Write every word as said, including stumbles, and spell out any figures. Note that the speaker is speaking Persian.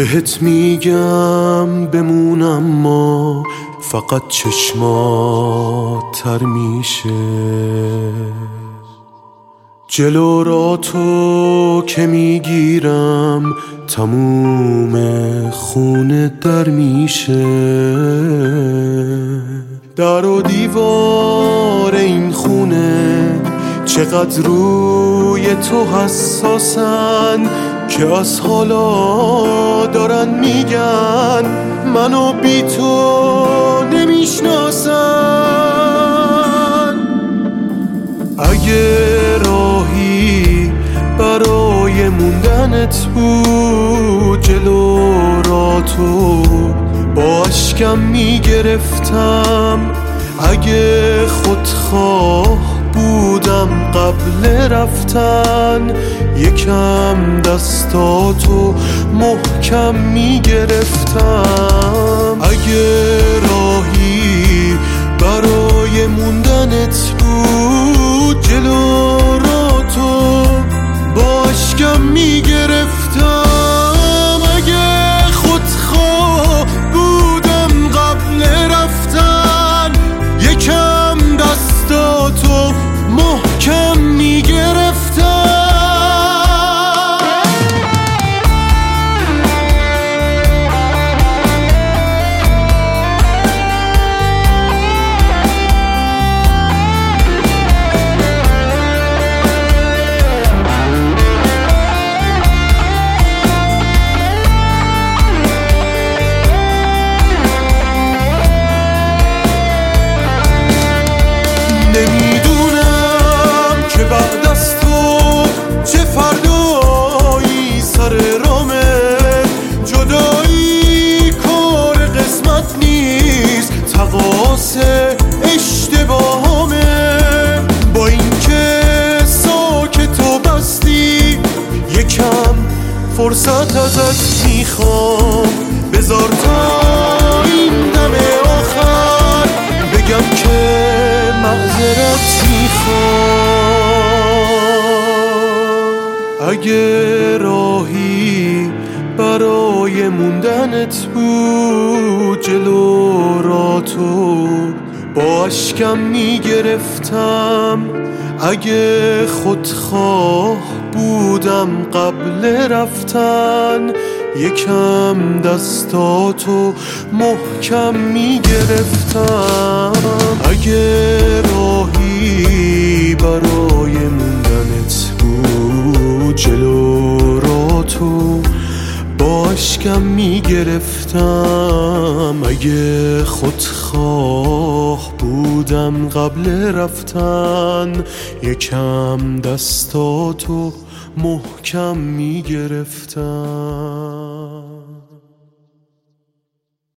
بهت میگم بمون اما فقط چشمات تر میشه. جلو را تو که میگیرم تموم خونه در میشه. در و دیوار این خونه چقدر روی تو حساسن که از حالا دارن میگن منو بی تو نمیشناسن. اگه راهی برای موندنت بود جلو را تو با اشکم میگرفتم. اگه خودخواه بودم قبل رفتن یکم دستاتو محکم میگرفتم. اگه راهی برای موندنت بود جلو را تو با اشکم میگرفتم. اگه خودخواه بودم قبل رفتن یکم دستاتو محکم میگرفتم. نمیدونم که بعد از تو چه فردایی سر رامه. جدایی کار قسمت نیست تقاص اشتباهامه. با اینکه ساکت و بستی یکم فرصت ازت میخوام. بذار تا این دم آخر بگم که معذرت میخوام. اگه راهی برای موندنت بود جلو را تو با اشکم میگرفتم. اگه خودخواه بودم قبل رفتن یکم دستاتو محکم میگرفتم. اگه راهی برای موندنت بود جلو را تو با اشکم میگرفتم. اگه خودخواه بودم قبل رفتن یکم دستاتو محکم میگرفتم.